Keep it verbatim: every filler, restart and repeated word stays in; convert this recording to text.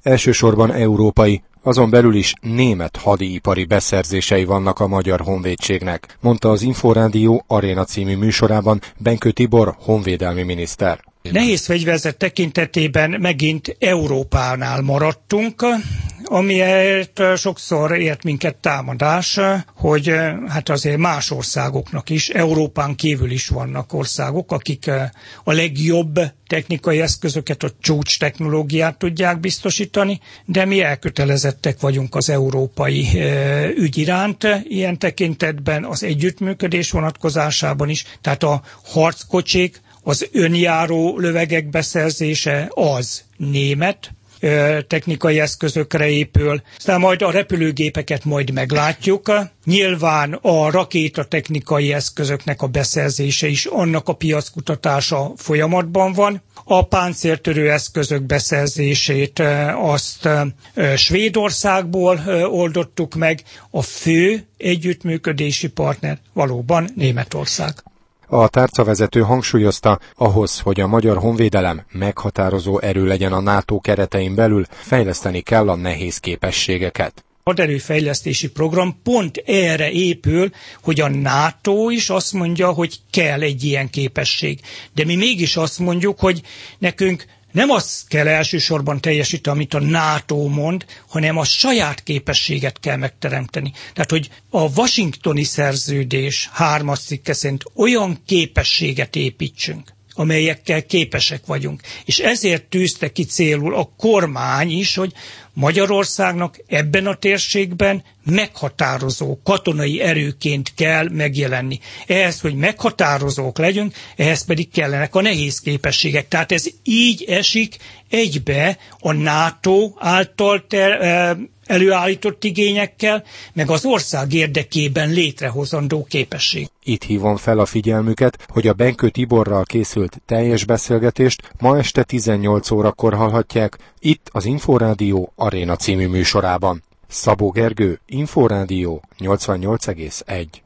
Elsősorban európai, azon belül is német hadipari beszerzései vannak a Magyar Honvédségnek, mondta az Inforádió Aréna című műsorában Benkő Tibor honvédelmi miniszter. Nehéz fegyverzet tekintetében megint Európánál maradtunk, amiért sokszor ért minket támadás, hogy hát azért más országoknak is, Európán kívül is vannak országok, akik a legjobb technikai eszközöket, a csúcs technológiát tudják biztosítani, de mi elkötelezettek vagyunk az európai ügy iránt, ilyen tekintetben az együttműködés vonatkozásában is, tehát a harckocsik, az önjáró lövegek beszerzése az német technikai eszközökre épül. Aztán majd a repülőgépeket majd meglátjuk. Nyilván a rakétatechnikai eszközöknek a beszerzése is, annak a piackutatása folyamatban van. A páncéltörő eszközök beszerzését azt Svédországból oldottuk meg. A fő együttműködési partner valóban Németország. A tárcavezető hangsúlyozta, ahhoz, hogy a magyar honvédelem meghatározó erő legyen a NATO keretein belül, fejleszteni kell a nehéz képességeket. A haderőfejlesztési program pont erre épül, hogy a NATO is azt mondja, hogy kell egy ilyen képesség. De mi mégis azt mondjuk, hogy nekünk nem azt kell elsősorban teljesíteni, amit a NATO mond, hanem a saját képességet kell megteremteni. Tehát, hogy a washingtoni szerződés hármas cikke szerint olyan képességet építsünk, amelyekkel képesek vagyunk. És ezért tűzte ki célul a kormány is, hogy Magyarországnak ebben a térségben meghatározó katonai erőként kell megjelenni. Ehhez, hogy meghatározók legyünk, ehhez pedig kellenek a nehéz képességek. Tehát ez így esik egybe a NATO által ter, előállított igényekkel, meg az ország érdekében létrehozandó képesség. Itt hívom fel a figyelmüket, hogy a Benkő Tiborral készült teljes beszélgetést ma este tizennyolc órakor hallhatják, itt az Inforádió Aréna című műsorában. Szabó Gergő, Inforádió nyolcvannyolc egész egy.